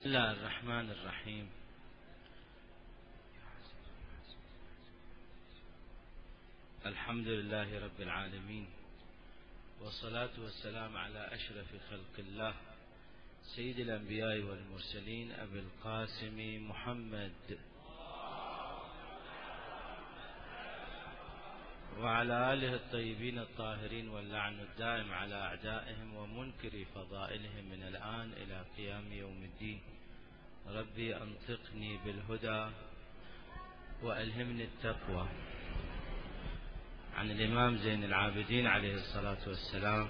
بسم الله الرحمن الرحيم. الحمد لله رب العالمين، والصلاة والسلام على أشرف خلق الله سيد الأنبياء والمرسلين أبي القاسم محمد وعلى آله الطيبين الطاهرين، واللعن الدائم على أعدائهم ومنكر فضائلهم من الآن إلى قيام يوم الدين. ربي أنطقني بالهدى وألهمني التقوى. عن الإمام زين العابدين عليه الصلاة والسلام: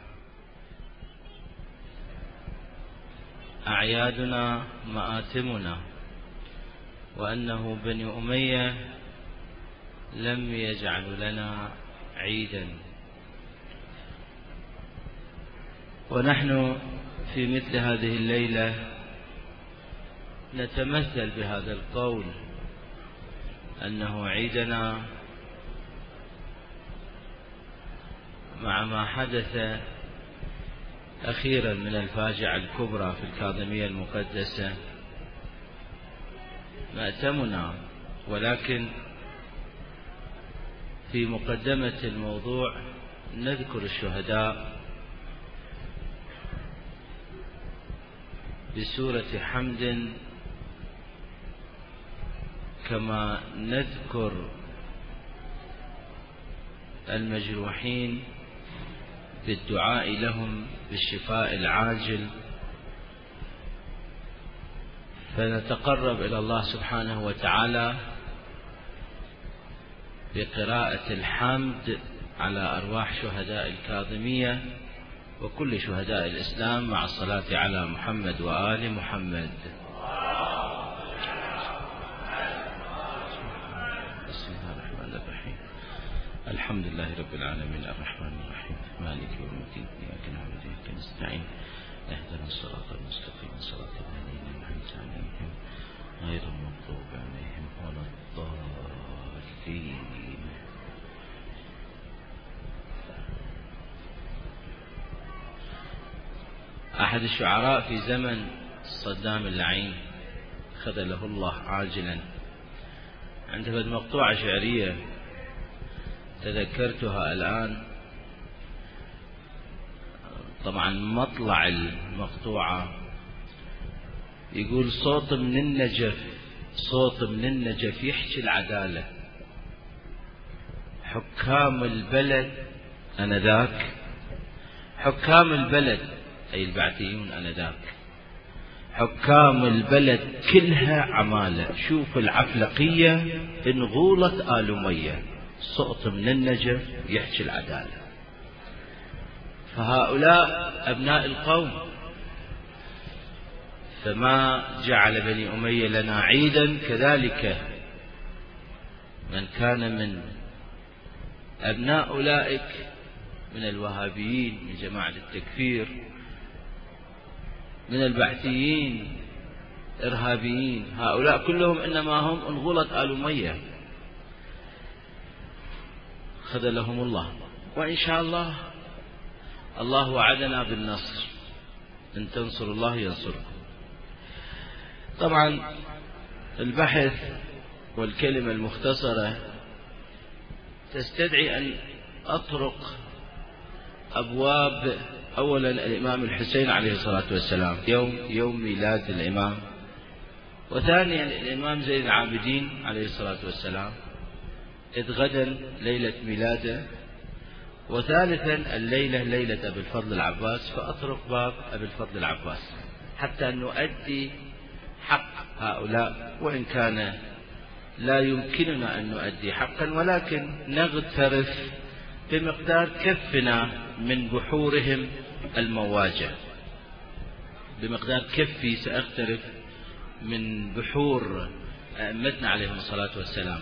أعيادنا مآتمنا، وأنه بني أمية لم يجعل لنا عيدا. ونحن في مثل هذه الليلة نتمثل بهذا القول أنه عيدنا مع ما حدث أخيرا من الفاجعة الكبرى في الكاظمية المقدسة. مأتمنا، ولكن في مقدمة الموضوع نذكر الشهداء بسورة حمد، كما نذكر المجروحين بالدعاء لهم بالشفاء العاجل، فنتقرب إلى الله سبحانه وتعالى بقراءة الحمد على أرواح شهداء الكاظمية وكل شهداء الإسلام، مع الصلاة على محمد وآل محمد. بسم الله الرحمن الرحيم. الحمد لله رب العالمين، الرحمن الرحيم، مالك يوم الدين، إياك نعبد وإياك نستعين، اهدنا الصراط المستقيم، صراط الذين أنعمت عليهم غير المغضوب عليهم ولا الضالين. أحد الشعراء في زمن صدام اللعين خذله الله عاجلا عنده مقطوعة شعرية تذكرتها الآن. طبعا مطلع المقطوعة يقول: صوت من النجف، صوت من النجف يحكي العدالة، حكام البلد أنذاك، حكام البلد أي البعثيون أنذاك، حكام البلد كلها عمالة، شوف العفلقية انغولت آل أمية، صوت من النجف يحكي العدالة. فهؤلاء أبناء القوم، فما جعل بني أمية لنا عيدا، كذلك من كان من أبناء أولئك من الوهابيين، من جماعة التكفير، من البعثيين، إرهابيين، هؤلاء كلهم إنما هم انغلة آل أمية، خذلهم الله. وإن شاء الله الله وعدنا بالنصر، إن تنصروا الله ينصركم. طبعا البحث والكلمة المختصرة تستدعي أن أطرق أبواب. أولا الإمام الحسين عليه الصلاة والسلام، يوم ميلاد الإمام. وثانيا الإمام زين العابدين عليه الصلاة والسلام، إذ غدا ليلة ميلاده. وثالثا الليلة ليلة أبي الفضل العباس، فأطرق باب أبي الفضل العباس حتى نؤدي حق هؤلاء، وإن كان لا يمكننا أن نؤدي حقا، ولكن نغترف بمقدار كفنا من بحورهم المواجة. بمقدار كفي سأغترف من بحور أئمتنا عليهم الصلاة والسلام.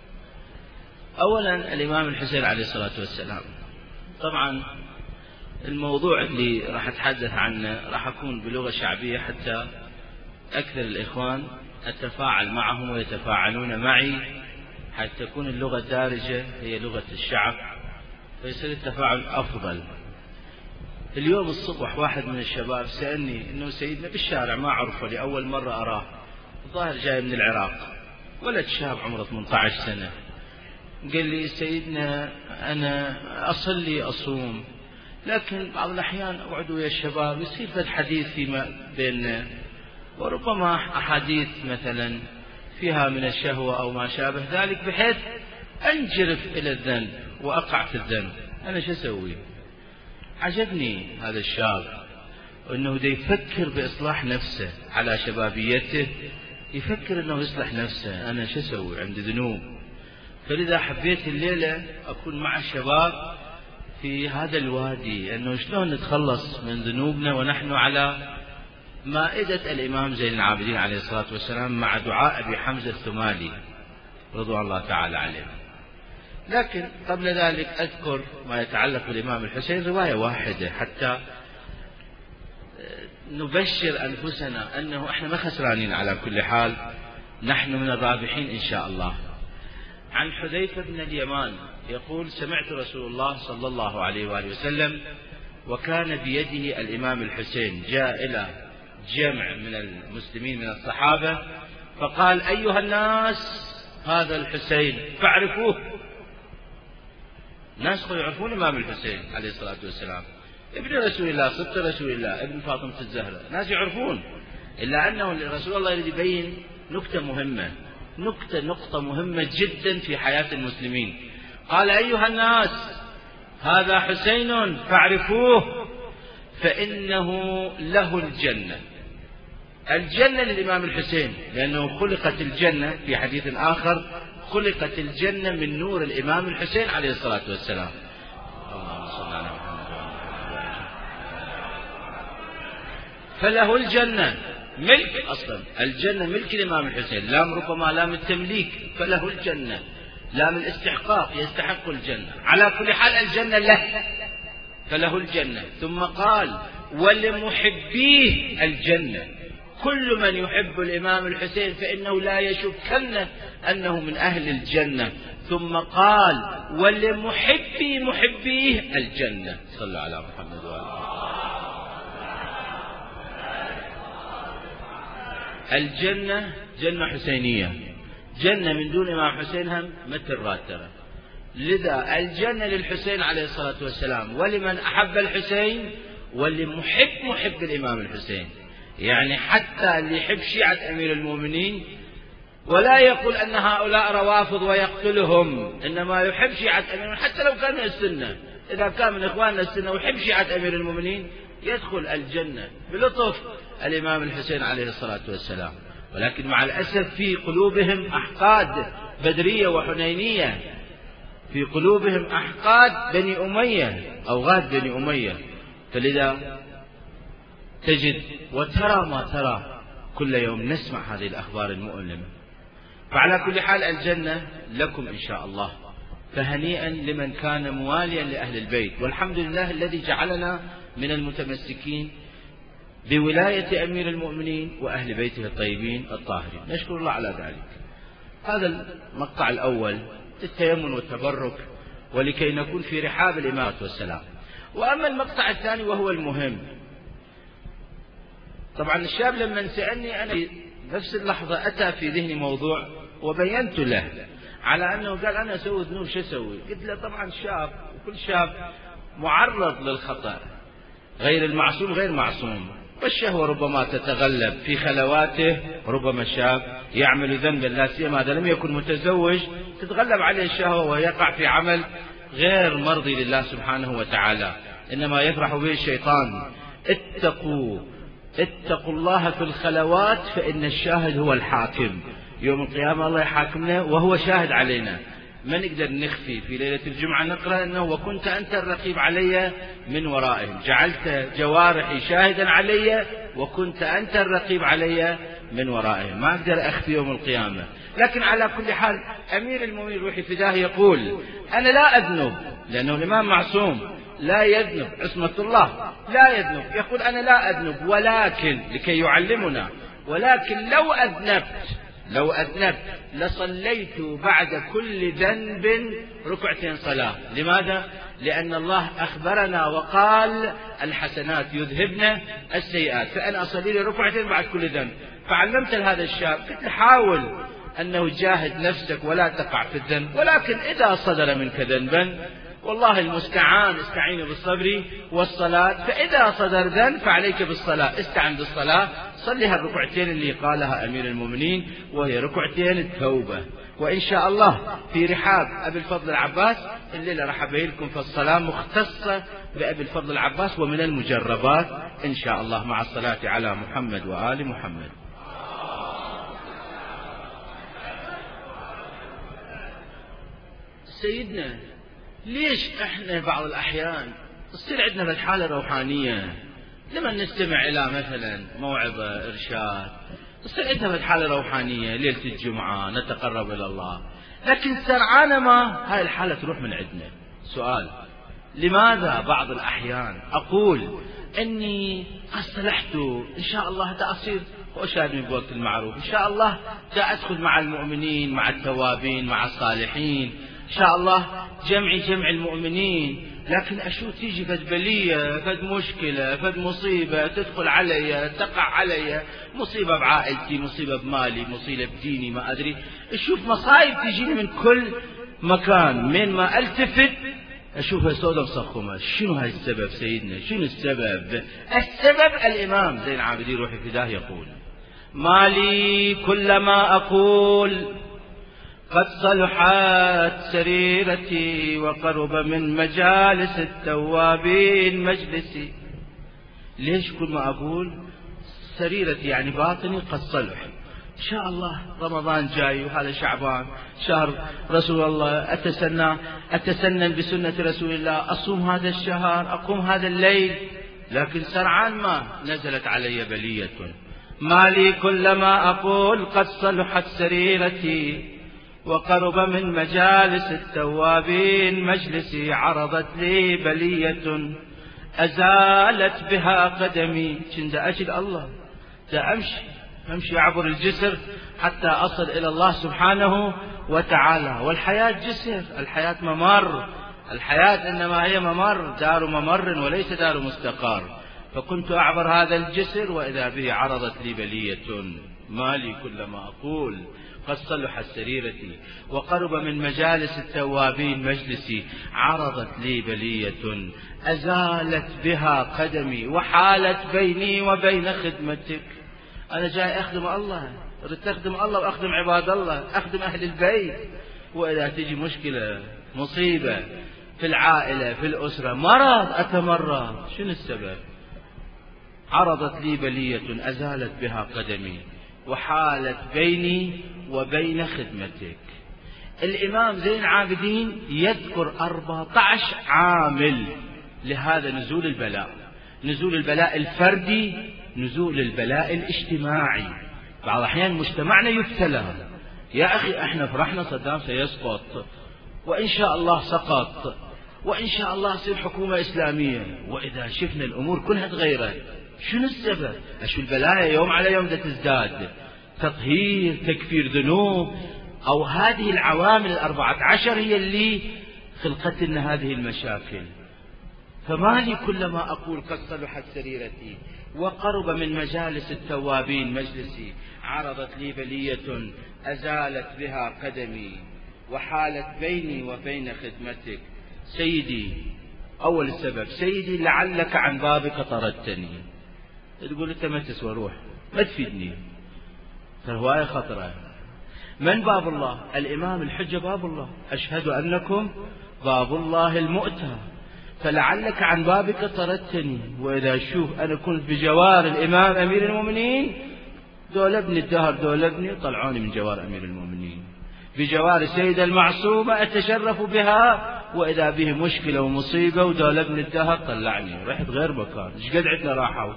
أولا الإمام الحسين عليه الصلاة والسلام. طبعا الموضوع اللي راح أتحدث عنه راح أكون بلغة شعبية حتى أكثر الإخوان أتفاعل معهم ويتفاعلون معي، حتى تكون اللغة الدارجة هي لغة الشعب، فيصير التفاعل أفضل. اليوم الصبح واحد من الشباب سألني إنه سيدنا بالشارع ما أعرفه لأول مرة أراه، الظاهر جاي من العراق، ولد شاب عمره 18 سنة، قال لي سيدنا أنا أصلي أصوم، لكن بعض الأحيان أقعد ويا الشباب يصير في الحديث فيما بيننا، وربما أحاديث مثلا فيها من الشهوة أو ما شابه ذلك، بحيث أنجرف إلى الذنب وأقع في الذنب، أنا شو أسوي؟ عجبني هذا الشاب أنه دا يفكر بإصلاح نفسه على شبابيته، يفكر أنه يصلح نفسه، أنا شو أسوي؟ عندي ذنوب. فلذا حبيت الليلة أكون مع الشباب في هذا الوادي، أنه شلون نتخلص من ذنوبنا ونحن على مائدة الإمام زين العابدين عليه الصلاة والسلام مع دعاء أبي حمزة الثمالي رضوان الله تعالى عليه. لكن قبل ذلك أذكر ما يتعلق بالإمام الحسين، رواية واحدة حتى نبشر أنفسنا أنه إحنا ما خسرانين، على كل حال نحن من الرابحين إن شاء الله. عن حذيفة بن اليمان يقول: سمعت رسول الله صلى الله عليه وآله وسلم وكان بيده الإمام الحسين، جاء إلى جمع من المسلمين من الصحابة فقال: أيها الناس هذا الحسين فاعرفوه. الناس يعرفون الإمام الحسين عليه الصلاة والسلام، ابن رسول الله، صدق رسول الله، ابن فاطمة الزهراء، الناس يعرفون، إلا أنه رسول الله يريد يبين نقطة مهمة، نقطة مهمة جدا في حياة المسلمين. قال: أيها الناس هذا حسين فاعرفوه فإنه له الجنة. الجنة للإمام الحسين، لأنه خلقت الجنة في حديث آخر، خلقت الجنة من نور الإمام الحسين عليه الصلاة والسلام. اللهم صل على محمد. فله الجنة، ملك، أصلا الجنة ملك الإمام الحسين، لام ربما لام التمليك، فله الجنة، لام الاستحقاق، يستحق الجنة، على كل حال الجنة له، فله الجنة. ثم قال: ولمحبيه الجنة، كل من يحب الإمام الحسين فإنه لا يشكن أنه من أهل الجنة. ثم قال: ولمحبيه الجنة. صلى على محمد وآله. الجنة جنة حسينية، جنة من دون إمام حسين هم مثل راترة، لذا الجنة للحسين عليه الصلاة والسلام، ولمن أحب الحسين، ولمحب الإمام الحسين. يعني حتى اللي يحب شيعة أمير المؤمنين ولا يقول أن هؤلاء روافض ويقتلهم، إنما يحب شيعة أمير المؤمنين حتى لو كان من السنة، إذا كان من إخواننا السنة ويحب شيعة أمير المؤمنين يدخل الجنة بلطف الإمام الحسين عليه الصلاة والسلام. ولكن مع الأسف في قلوبهم أحقاد بدرية وحنينية، في قلوبهم أحقاد بني أمية، أوغاد بني أمية، فلذا تجد وترى ما ترى، كل يوم نسمع هذه الأخبار المؤلمة. فعلى كل حال الجنة لكم إن شاء الله، فهنيئا لمن كان مواليا لأهل البيت، والحمد لله الذي جعلنا من المتمسكين بولاية أمير المؤمنين وأهل بيته الطيبين الطاهرين، نشكر الله على ذلك. هذا المقطع الأول التيمم والتبرك، ولكي نكون في رحاب الإمام والسلام. وأما المقطع الثاني وهو المهم، طبعا الشاب لما سألني أنا في نفس اللحظة أتى في ذهني موضوع وبينت له على أنه قال أنا أسوي ذنوب شو أسوي؟ قلت له طبعا شاب، وكل شاب معرض للخطأ، غير المعصوم غير معصوم، والشهوة ربما تتغلب في خلواته، ربما الشاب يعمل ذنبا لا سيما إذا لم يكن متزوج تتغلب عليه الشهوة ويقع في عمل غير مرضي لله سبحانه وتعالى، إنما يفرح به الشيطان. اتقوا الله في الخلوات فإن الشاهد هو الحاكم، يوم القيامة الله يحاكمنا وهو شاهد علينا، ما نقدر نخفي. في ليلة الجمعة نقرأ أنه وكنت أنت الرقيب علي من ورائهم، جعلت جوارحي شاهدا علي وكنت أنت الرقيب علي من ورائهم، ما أقدر أخفي يوم القيامة. لكن على كل حال أمير المؤمنين روحي فداه يقول أنا لا أذنب، لأنه الإمام معصوم لا يذنب، عصمة الله لا يذنب، يقول أنا لا أذنب، ولكن لكي يعلمنا، ولكن لو أذنبت لصليت بعد كل ذنب ركعتين صلاة. لماذا؟ لأن الله أخبرنا وقال الحسنات يذهبن السيئات، فأنا أصلي لي ركعتين بعد كل ذنب. فعلمت هذا الشاب قلت حاول أنه جاهد نفسك ولا تقع في الذنب، ولكن إذا صدر منك ذنبا والله المستعان استعينوا بالصبر والصلاة، فإذا صدر ذنب فعليك بالصلاة، استعن بالصلاة، صلي الركعتين اللي قالها أمير المؤمنين وهي ركعتين التوبة. وإن شاء الله في رحاب أبي الفضل العباس الليلة راح أبين لكم في الصلاة مختصة بأبي الفضل العباس ومن المجربات إن شاء الله، مع الصلاة على محمد وآل محمد. سيدنا ليش احنا بعض الأحيان تصير عندنا بالحالة الروحانية لما نستمع إلى مثلا موعظة إرشاد تصير عندنا بالحالة الروحانية ليلة الجمعة نتقرب إلى الله، لكن سرعان ما هاي الحالة تروح من عندنا. سؤال: لماذا بعض الأحيان أقول أني أصلحت إن شاء الله دا أصير وأشاهد بوقت المعروف، إن شاء الله دا أدخل مع المؤمنين مع التوابين مع الصالحين، إن شاء الله جمع المؤمنين، لكن أشوف تيجي فد بلية فد مشكلة فد مصيبة تدخل علي تقع علي، مصيبة بعائلتي، مصيبة بمالي، مصيبة بديني، ما أدري، أشوف مصايب تجيني من كل مكان، من ما ألتفت أشوفها سودة مصخمة. شنو هاي السبب سيدنا؟ شنو السبب؟ السبب الإمام زين العابدين روحي فداه يقول: مالي كلما أقول قد صلحت سريرتي وقرب من مجالس التوابين مجلسي. ليش كل ما أقول سريرتي يعني باطني قد صلح؟ إن شاء الله رمضان جاي وهذا شعبان شهر رسول الله، أتسنن بسنة رسول الله، أصوم هذا الشهر، أقوم هذا الليل، لكن سرعان ما نزلت علي بلية. مالي كلما أقول قد صلحت سريرتي وقرب من مجالس التوابين مجلسي، عرضت لي بلية أزالت بها قدمي. كنت أجد الله دا أمشي أعبر الجسر حتى أصل إلى الله سبحانه وتعالى. والحياة جسر، الحياة ممر، الحياة إنما هي ممر، دار ممر وليس دار مستقر. فكنت أعبر هذا الجسر وإذا به عرضت لي بلية. مالي كلما أقول قد صلحت سريرتي وقرب من مجالس التوابين مجلسي، عرضت لي بلية أزالت بها قدمي وحالت بيني وبين خدمتك. أنا جاي أخدم الله، أردت أخدم الله وأخدم عباد الله، أخدم أهل البيت، وإذا تجي مشكلة مصيبة في العائلة في الأسرة مرض أتمرض، شنو السبب؟ عرضت لي بلية أزالت بها قدمي وحالت بيني وبين خدمتك. الإمام زين العابدين يذكر 14 عامل لهذا نزول البلاء، نزول البلاء الفردي، نزول البلاء الاجتماعي. بعض الأحيان مجتمعنا يبتلى، يا أخي احنا فرحنا صدام سيسقط وإن شاء الله سقط وإن شاء الله تصير حكومة إسلامية، وإذا شفنا الأمور كلها تغيرت. شنو السبب؟ أشو البلايا يوم على يوم تزداد، تطهير، تكفير ذنوب، أو هذه العوامل 14 هي اللي خلقت لنا هذه المشاكل. فمالي كلما أقول قد صلحت سريرتي وقرب من مجالس التوابين مجلسي، عرضت لي بلية أزالت بها قدمي وحالت بيني وبين خدمتك. سيدي، أول السبب سيدي لعلك عن بابك طردتني. تقول أنت ما تسوى، روح ما تفيدني، فهواية خطرة. من باب الله؟ الإمام الحجة باب الله، أشهد أنكم باب الله المؤتى، فلعلك عن بابك طردتني. وإذا شوف أنا كنت بجوار الإمام أمير المؤمنين، دول ابني الدهر، دول ابني طلعوني من جوار أمير المؤمنين، بجوار السيدة المعصومة أتشرف بها، وإذا به مشكلة ومصيبة ودول ابن الدهر طلعني، رحت غير مكان. إيش قد عندنا راحوا؟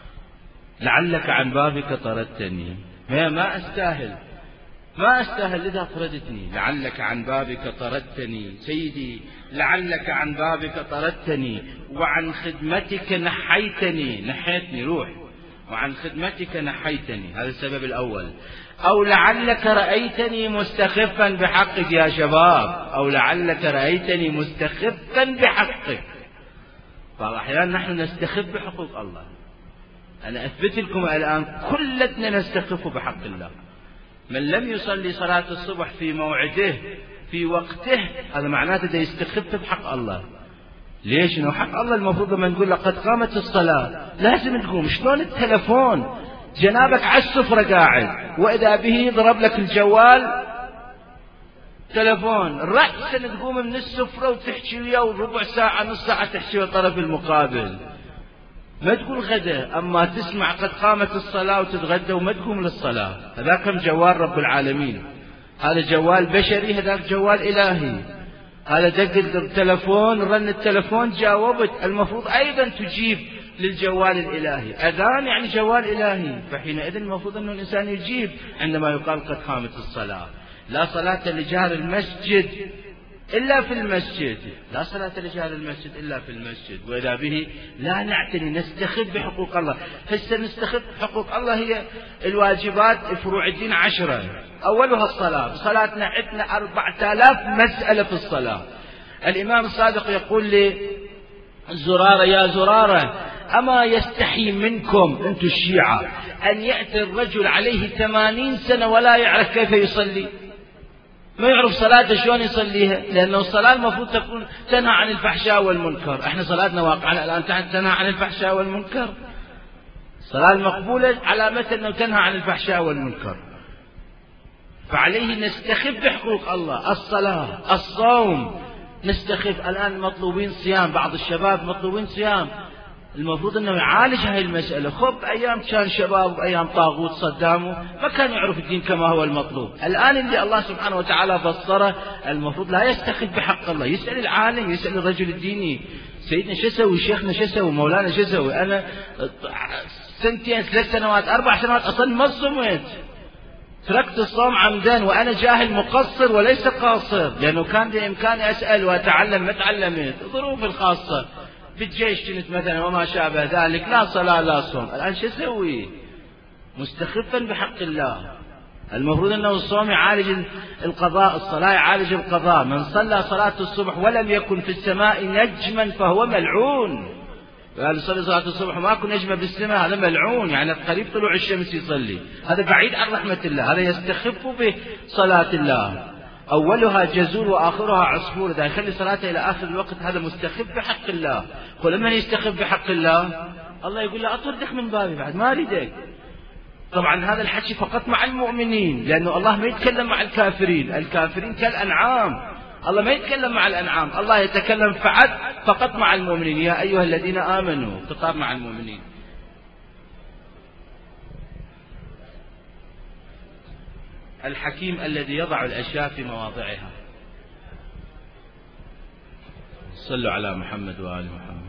لعلك عن بابك طردتني، ما أستاهل لذا طردتني. لعلك عن بابك طردتني سيدي، لعلك عن بابك طردتني وعن خدمتك نحيتني، نحيتني، روح وعن خدمتك نحيتني، هذا السبب الأول. أو لعلك رأيتني مستخفا بحقك يا شباب، أو لعلك رأيتني مستخفا بحقك. بعض الأحيان نحن نستخف بحقوق الله. أنا أثبت لكم الآن كلنا نستخف بحق الله. من لم يصلي صلاة الصبح في موعده في وقته هذا معناته ده يستخف بحق الله. ليش؟ إنه حق الله المفروض لما نقول لقد قامت الصلاة لازم تقوم. شلون التلفون جنابك على السفرة قاعد وإذا به يضرب لك الجوال تلفون رأسا تقوم من السفرة وتحكي وياه ربع ساعة نص ساعة تحكي والطرف المقابل. ما تقول غدا، أما تسمع قد قامت الصلاة وتتغدى وما تقوم للصلاة. هذاك جوال رب العالمين، هذا جوال بشري، هذاك جوال إلهي. هذا دق التلفون رن التلفون جاوبت، المفروض أيضا تجيب للجوال الإلهي. أذان يعني جوال إلهي، فحينئذ المفروض أن الإنسان يجيب عندما يقال قد قامت الصلاة. لا صلاة لجار المسجد إلا في المسجد، لا صلاة لجار المسجد إلا في المسجد. وإذا به لا نعتني نستخف بحقوق الله. هسه نستخف بحقوق الله هي الواجبات فروع الدين 10. أولها الصلاة. صلاتنا عندنا 4000 مسألة في الصلاة. الإمام الصادق يقول لي زرارة يا زرارة أما يستحي منكم أنتم الشيعة أن يأتي الرجل عليه 80 سنة ولا يعرف كيف يصلي، ما يعرف صلاته شلون يصليها، لأنه الصلاة المفروض تكون تنهى عن الفحشاء والمنكر. احنا صلاتنا واقعنا الآن تنهى عن الفحشاء والمنكر. الصلاة المقبولة علامة أنه تنهى عن الفحشاء والمنكر. فعليه نستخف بحقوق الله. الصلاة، الصوم نستخف. الآن مطلوبين صيام، بعض الشباب مطلوبين صيام، المفروض أنه يعالج هاي المسألة. خب أيام كان شباب أيام طاغوت صدام ما كان يعرف الدين كما هو المطلوب. الآن اللي الله سبحانه وتعالى بصره المفروض لا يستخف بحق الله، يسأل العالم، يسأل الرجل الديني سيدنا شو سوي، شيخنا شو سوي، مولانا شو سوي. أنا 2 3 سنوات 4 سنوات أصلا ما صمت، تركت الصوم عمدا وأنا جاهل مقصر وليس قاصر، لأنه كان بإمكاني أسأل وأتعلم ما تعلمت. ظروف الخاصة بالجيش كنت مثلا وما شابه ذلك، لا صلاة لا صوم. الآن شو أسوي؟ مستخفا بحق الله. المفروض أنه الصوم يعالج القضاء، الصلاة يعالج القضاء. من صلى صلاة الصبح ولم يكن في السماء نجما فهو ملعون. قال صلي صلاة الصبح ما كن نجمة بالسماء، هذا ملعون، يعني قريب طلوع الشمس يصلي، هذا بعيد عن رحمة الله، هذا يستخف بصلاة الله. أولها جزور وآخرها عصفور، إذا يخلي صلاته إلى آخر الوقت هذا مستخف بحق الله. ولما يستخف بحق الله الله يقول له أطردك من بابي بعد ما أريدك. طبعا هذا الحكي فقط مع المؤمنين، لأنه الله ما يتكلم مع الكافرين. الكافرين كالأنعام، الله ما يتكلم مع الأنعام، الله يتكلم فقط مع المؤمنين. يا أيها الذين آمنوا، خطاب مع المؤمنين. الحكيم الذي يضع الأشياء في مواضعها. صلوا على محمد وآل محمد.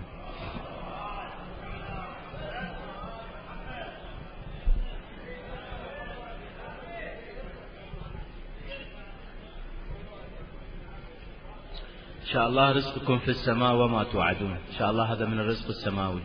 إن شاء الله رزقكم في السماء وما توعدون، إن شاء الله هذا من الرزق السماوي.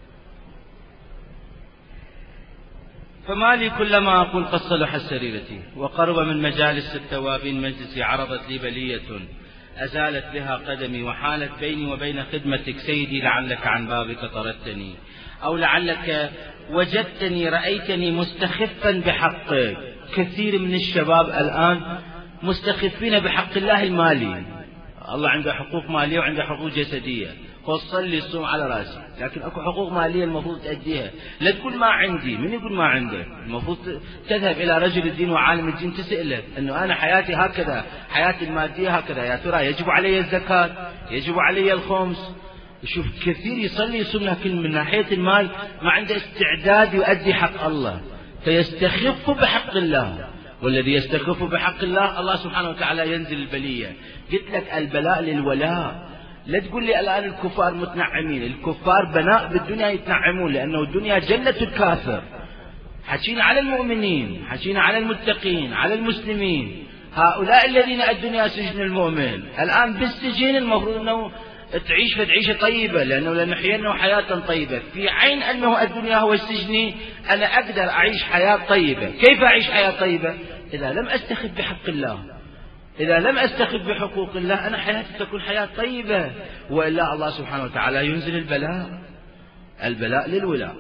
فما لي كلما أقول قد صلحت سريرتي وقرب من مجالس التوابين مجلسي عرضت لي بلية أزالت بها قدمي وحالت بيني وبين خدمتك سيدي لعلك عن بابك طردتني أو لعلك وجدتني رأيتني مستخفا بحقك. كثير من الشباب الآن مستخفين بحق الله المالي. الله عنده حقوق مالية وعنده حقوق جسدية، فصلي الصوم على راسي، لكن اكو حقوق مالية المفروض تأديها. لا تقول ما عندي، من يقول ما عنده؟ المفروض تذهب إلى رجل الدين وعالم الدين تسأله أنه أنا حياتي هكذا، حياتي المادية هكذا، يا ترى يجب علي الزكاة، يجب علي الخمس. شوف كثير يصلي يصوم لكن من ناحية المال ما عنده استعداد يؤدي حق الله، فيستخف بحق الله. والذي يستخف بحق الله الله سبحانه وتعالى ينزل البلية. قلت لك البلاء للولاء. لا تقول لي الآن الكفار متنعمين، الكفار بناء بالدنيا يتنعمون، لأنه الدنيا جنة الكافر. حكينا على المؤمنين، حكينا على المتقين، على المسلمين، هؤلاء الذين الدنيا سجن المؤمن. الآن بالسجين المفروض أنه تعيش عيشة طيبة، لأنه لنحيينه حياة طيبة، في عين أنه الدنيا هو السجن. أنا أقدر أعيش حياة طيبة. كيف أعيش حياة طيبة؟ إذا لم أستخف بحق الله، إذا لم أستخف بحقوق الله، أنا حياتي تكون حياة طيبة. وإلا الله سبحانه وتعالى ينزل البلاء للولاء.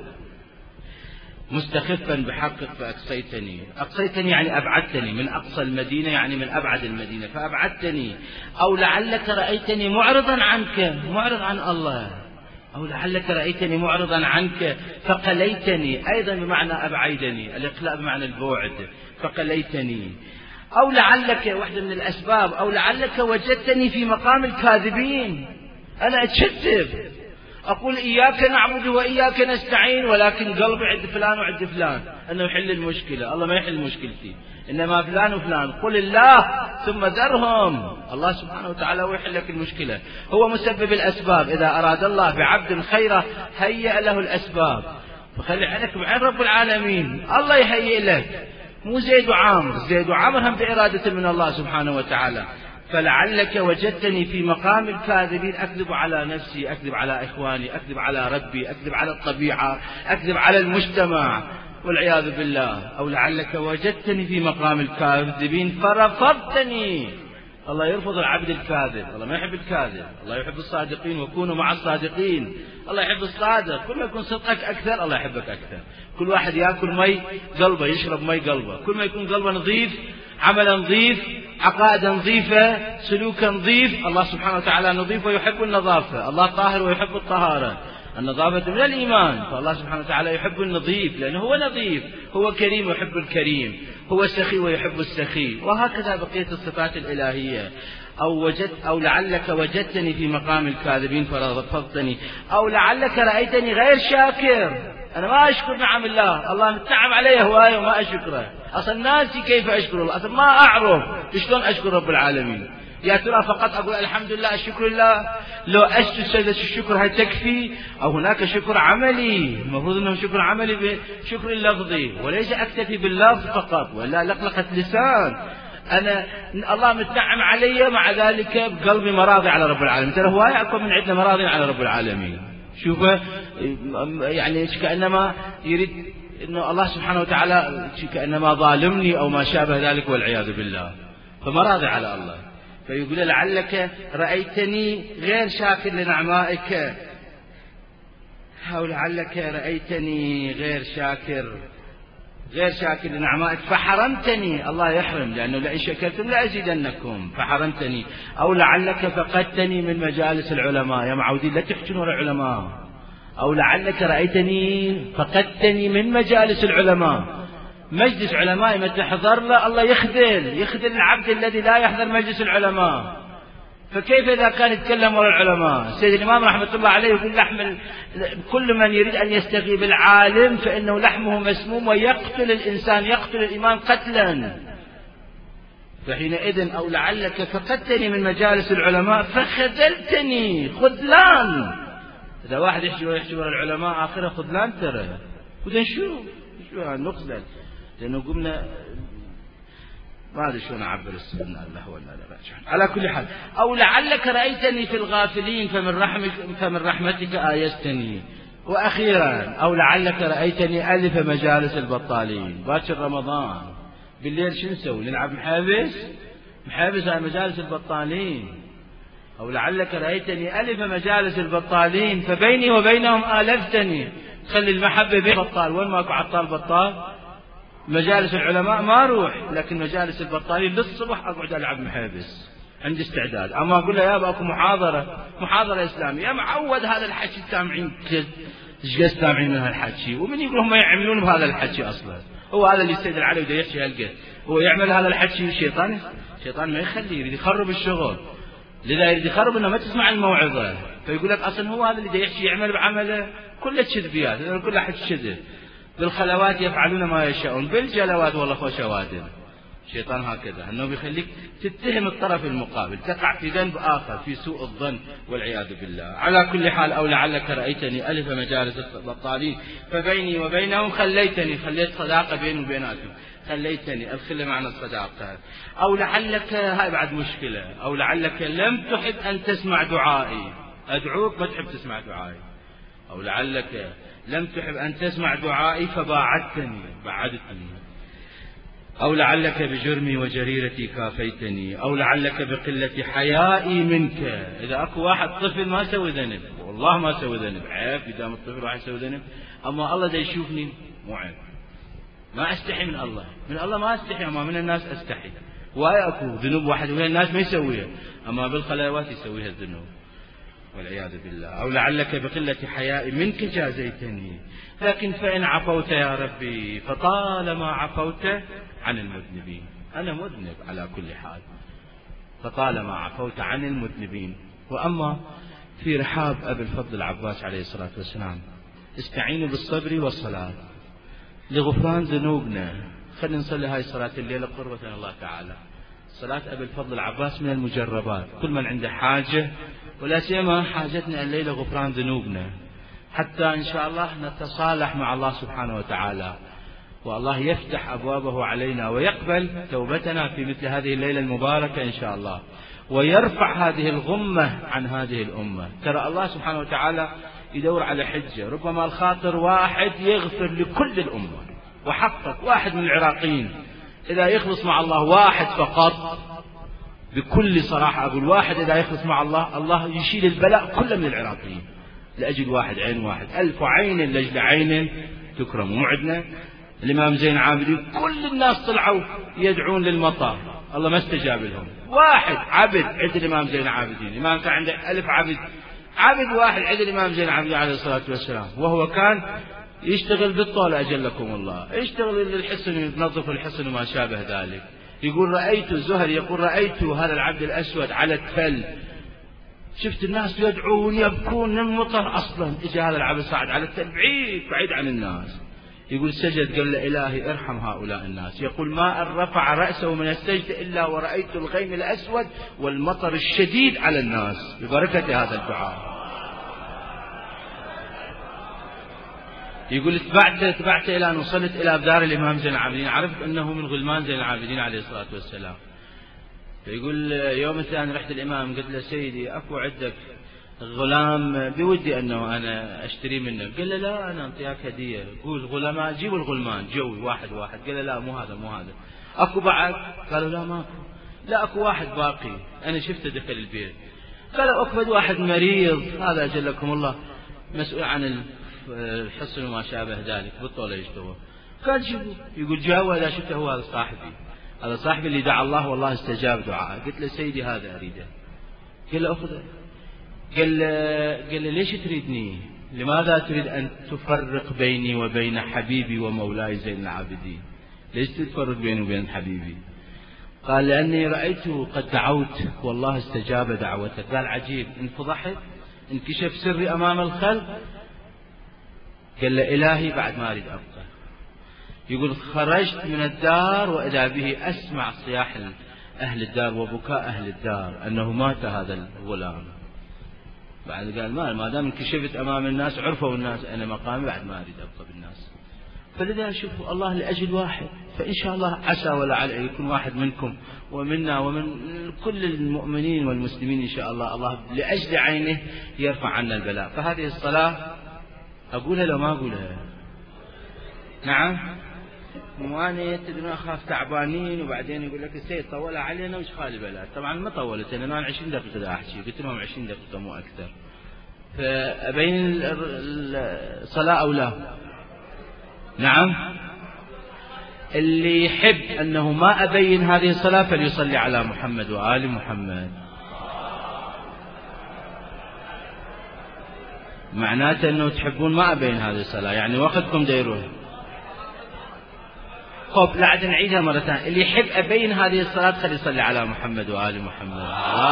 مستخفا بحقك فأقصيتني. أقصيتني يعني أبعدتني من أقصى المدينة، يعني من أبعد المدينة فأبعدتني. أو لعلك رأيتني معرضا عنك، معرض عن الله. أو لعلك رأيتني معرضا عنك فقليتني، أيضا بمعنى أبعدني، الإقلاء بمعنى البعد، فقليتني. أو لعلك واحدة من الأسباب، أو لعلك وجدتني في مقام الكاذبين. أنا أتشتت، أقول إياك نعبد وإياك نستعين، ولكن قلبي عند فلان وعند فلان أنه يحل المشكلة. الله ما يحل مشكلتي، إنما فلان وفلان. قل الله ثم ذرهم. الله سبحانه وتعالى هو يحل لك المشكلة، هو مسبب الأسباب. إذا أراد الله بعبد خيرا هيئ له الأسباب. فخلي عينك بعين رب العالمين، الله يهيئ لك، مو زيد وعامر. زيد وعامر هم بإرادة من الله سبحانه وتعالى. فلعلك وجدتني في مقام الكاذبين، أكذب على نفسي، أكذب على إخواني، أكذب على ربي، أكذب على الطبيعة، أكذب على المجتمع والعياذ بالله. أو لعلك وجدتني في مقام الكاذبين فرفضتني. الله يرفض العبد الكاذب، الله ما يحب الكاذب، الله يحب الصادقين، وكونوا مع الصادقين. الله يحب الصادق، كل ما يكون صدقك أكثر الله يحبك أكثر. كل واحد يأكل مي قلبه، يشرب مي قلبه، كل ما يكون قلبه نظيف، عملا نظيف، عقائد نظيفة، سلوكا نظيف. الله سبحانه وتعالى نظيف ويحب النظافة، الله طاهر ويحب الطهارة، النظافة من الإيمان. فالله سبحانه وتعالى يحب النظيف لأنه هو نظيف، هو كريم ويحب الكريم، هو سخي ويحب السخي، وهكذا بقية الصفات الإلهية. أو لعلك وجدتني في مقام الكاذبين فرفضتني. أو لعلك رأيتني غير شاكر، أنا ما أشكر نعم الله، الله متنعم علي هواية وما أشكره، أصلا ناسي كيف أشكر الله، أصلا ما أعرف شلون أشكر رب العالمين. يا ترى فقط أقول الحمد لله الشكر لله؟ لو أسجد سجدة الشكر هل تكفي؟ أو هناك شكر عملي، المفروض أنه شكر عملي بشكر اللفظي، وليس أكتفي باللفظ فقط، ولا لقلقة لسان. أنا الله متنعم علي، مع ذلك بقلبي مراضي على رب العالمين. ترى هواية أكون من عندنا مراضي على رب العالمين. شوفه يعني كأنما يريد إنه الله سبحانه وتعالى كأنما ظالمني أو ما شابه ذلك والعياذ بالله، فمراضي على الله. فيقول لعلك رأيتني غير شاكر لنعمائك. أو لعلك رأيتني غير شاكر لنعمائك فحرمتني. الله يحرم، لأنه لئن شكرتم لأزيدنكم، فحرمتني. أو لعلك فقدتني من مجالس العلماء. يا معودين لا تحجون ولا العلماء. أو لعلك رأيتني فقدتني من مجالس العلماء. مجلس علماء ما تحضر له الله يخذل العبد الذي لا يحضر مجلس العلماء. فكيف إذا كان يتكلم وراء العلماء؟ سيد الإمام رحمة الله عليه يقول كل من يريد أن يستغي بالعالم فإنه لحمه مسموم، ويقتل الإنسان، يقتل الإمام قتلا. فحينئذ أو لعلك فقدتني من مجالس العلماء فخذلتني. خذلان، إذا واحد يحجي وراء العلماء آخره خذلان. ترى وده شو نخذل، لأنه قمنا ما أدري شلون أعبر السنة الله ولا لا. على كل حال، أو لعلك رأيتني في الغافلين فمن رحمتك آيستني. وأخيرا أو لعلك رأيتني ألف مجالس البطالين. باكر رمضان بالليل شو نسوي؟ نلعب محابس على مجالس البطالين. أو لعلك رأيتني ألف مجالس البطالين فبيني وبينهم آلفتني. خلي المحبة بين بطال، وين ماكو عطال بطال؟ مجالس العلماء ما أروح، لكن مجالس البطالين للصبح أقعد ألعب محابس، عندي استعداد. أما أقول له يا أكو محاضرة إسلامية، معود هذا الحكي السامعين ايش سامعين من هالحكي، ومن يقول هم يعملون بهذا الحكي أصلا. هو هذا اللي يستدل عليه وده يحكي هالقد، هو يعمل هذا الحكي. شيطان ما يخليه، يريد يخرب الشغل، لذا يريد يخرب إنه ما تسمع الموعظة. فيقول لك أصلا هو هذا اللي يحكي يعمل بعمله كله كذبيات، كله حكي كذب. بالخلوات يفعلون ما يشاءون، بالجلوات والله خوشوادم. الشيطان هكذا أنه بيخليك تتهم الطرف المقابل، تقع في ذنب آخر، في سوء الظن والعياذ بالله. على كل حال، أو لعلك رأيتني ألف مجالس البطالين فبيني وبينهم خليت صداقة بيني وبيناتهم. خليتني الخلة معنى الصداقة. أو لعلك، هاي بعد مشكلة، أو لعلك لم تحب أن تسمع دعائي. أدعوك ما تحب تسمع دعائي، أو لعلك لم تحب أن تسمع دعائي فباعدتني، أو لعلك بجرمي وجريرتي كافيتني، أو لعلك بقلة حيائي منك. إذا أكو واحد طفل ما سوي ذنب، والله ما سوي ذنب، عيب قدام الطفل واحد يسوي ذنب، أما الله دا يشوفني مو عيب، ما أستحي من الله، من الله ما أستحي، أما من الناس أستحي. وأي أكو ذنوب واحد من الناس ما يسويها، أما بالخلوات يسويها الذنوب والعياذ بالله. أو لعلك بقلة حياء منك جازيتني، لكن فإن عفوت يا ربي فطالما عفوت عن المذنبين. أنا مذنب على كل حال، فطالما عفوت عن المذنبين. وأما في رحاب أبي الفضل العباس عليه الصلاة والسلام: استعينوا بالصبر والصلاة لغفران ذنوبنا. خلينا نصلي هاي صلاة الليلة قربة من الله تعالى. صلاة أبي الفضل العباس من المجربات، كل من عنده حاجة، ولا سيما حاجتنا الليلة غفران ذنوبنا، حتى إن شاء الله نتصالح مع الله سبحانه وتعالى، والله يفتح أبوابه علينا ويقبل توبتنا في مثل هذه الليلة المباركة إن شاء الله، ويرفع هذه الغمة عن هذه الأمة. ترى الله سبحانه وتعالى يدور على حجة، ربما الخاطر واحد يغفر لكل الأمة، وحقق واحد من العراقيين إذا يخلص مع الله واحد فقط، بكل صراحة أقول واحد إذا يخلص مع الله، الله يشيل البلاء كله من العراقيين لأجل واحد، عين واحد، 1000 عين لأجل عين تكرم. ومعدنا الإمام زين العابدين كل الناس طلعوا يدعون للمطر، الله ما استجاب لهم. واحد عبد عند الإمام زين العابدين، الإمام كان عنده 1000 عبد واحد عند الإمام زين العابدين عليه الصلاة والسلام، وهو كان يشتغل بالطول أجلكم الله، يشتغل للحصن، ينظف الحصن وما شابه ذلك. يقول رأيت الزهري يقول رأيت هذا العبد الأسود على التل، شفت الناس يدعون يبكون من المطر، أصلا إجا هذا العبد صعد على التل بعيد عن الناس، يقول سجد، قال له إلهي ارحم هؤلاء الناس. يقول ما أن رفع رأسه من السجد إلا ورأيت الغيم الأسود والمطر الشديد على الناس ببركة هذا الدعاء. يقول اتبعت إلى أن وصلت إلى دار الإمام زين العابدين، عرفت أنه من غلمان زين العابدين عليه الصلاة والسلام. فيقول يوم الثاني رحت الإمام قلت له سيدي أكو عندك غلام بودي أنه أنا أشتري منك. قال له لا أنا أعطيك هدية. قول غلمان جيبوا الغلمان جوي واحد. قال له لا مو هذا أكو بعد؟ قالوا لا ماكو. لا أكو واحد باقي أنا شفته دخل البيت. قالوا أكبد واحد مريض، هذا أجلكم الله مسؤول عن الحصن وما شابه ذلك، بالطولة يشتغل. قال جيبوا. يقول جاء إذا شفته هو هذا صاحبي اللي دعا الله والله استجاب دعاء. قلت له سيدي هذا أريده. قال له أخذه. قال له ليش تريدني؟ لماذا تريد أن تفرق بيني وبين حبيبي ومولاي زين العابدين؟ ليش تفرق بيني وبين حبيبي؟ قال لأني رأيته قد دعوت والله استجاب دعوتك. قال عجيب، انفضحت انكشف سري أمام الخلق. قال له إلهي بعد ما أريد أبقى. يقول خرجت من الدار وإذا به أسمع صياح أهل الدار وبكاء أهل الدار أنه مات هذا الغلام. بعد قال ما دام انكشفت أمام الناس عرفوا الناس أنا مقامي، بعد ما أريد أبقى بالناس. فلذا نشوف الله لأجل واحد، فإن شاء الله عسى ولعل أن يكون واحد منكم ومنا ومن كل المؤمنين والمسلمين إن شاء الله لأجل عينه يرفع عنا البلاء. فهذه الصلاة أقولها لو ما أقولها؟ نعم. وأنا تدرون أخاف تعبانين وبعدين يقول لك السيد طولها علينا وش خالي بلاد. طبعا ما طولت أنا 20 دقيقة أحكي، قلت لهم 20 دقيقة مو أكثر. فأبين الصلاة أو لا؟ نعم. اللي يحب أنه ما أبين هذه الصلاة فليصلي على محمد وآل محمد. معناته أنه تحبون ما أبين هذه الصلاة، يعني وقتكم ديروها. خب لا عاد نعيدها مرة ثانية. اللي يحب أبين هذه الصلاة خلي يصلي على محمد وآل محمد.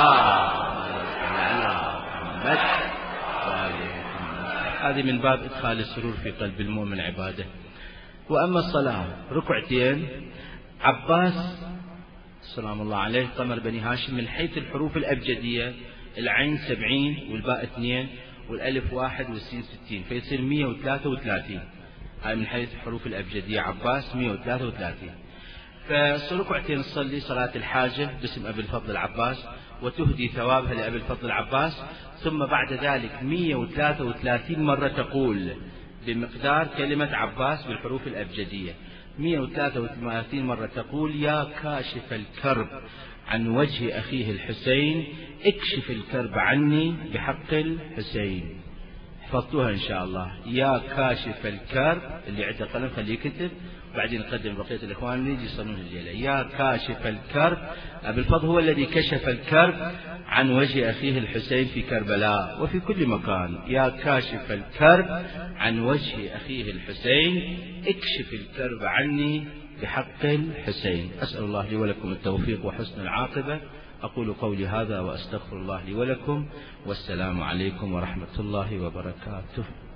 هذه من باب إدخال السرور في قلب المؤمن عباده. وأما الصلاة ركعتين. عباس سلام الله عليه قمر بني هاشم من حيث الحروف الأبجدية، العين 70 والباء 2 والألف 1 والسين 60، فيصير 133. هاي من حيث الحروف الأبجدية. عباس 133. فركعتين نصلي صلاة الحاجة باسم أبي الفضل العباس، وتهدي ثوابها لأبي الفضل العباس. ثم بعد ذلك 133 مرة تقول بمقدار كلمة عباس بالحروف الأبجدية، 133 مرة تقول: يا كاشف الكرب عن وجه أخيه الحسين اكشف الكرب عني بحق الحسين. حفظتوها إن شاء الله. يا كاشف الكرب، اللي عنده قلم خليه يكتب، بعدين نقدم بقية الإخوان يجي يصلون الليلة. يا كاشف الكرب، أبي الفضل هو الذي كشف الكرب عن وجه أخيه الحسين في كربلاء وفي كل مكان. يا كاشف الكرب عن وجه أخيه الحسين اكشف الكرب عني بحق الحسين. أسأل الله لي ولكم التوفيق وحسن العاقبة. أقول قولي هذا وأستغفر الله لي ولكم، والسلام عليكم ورحمة الله وبركاته.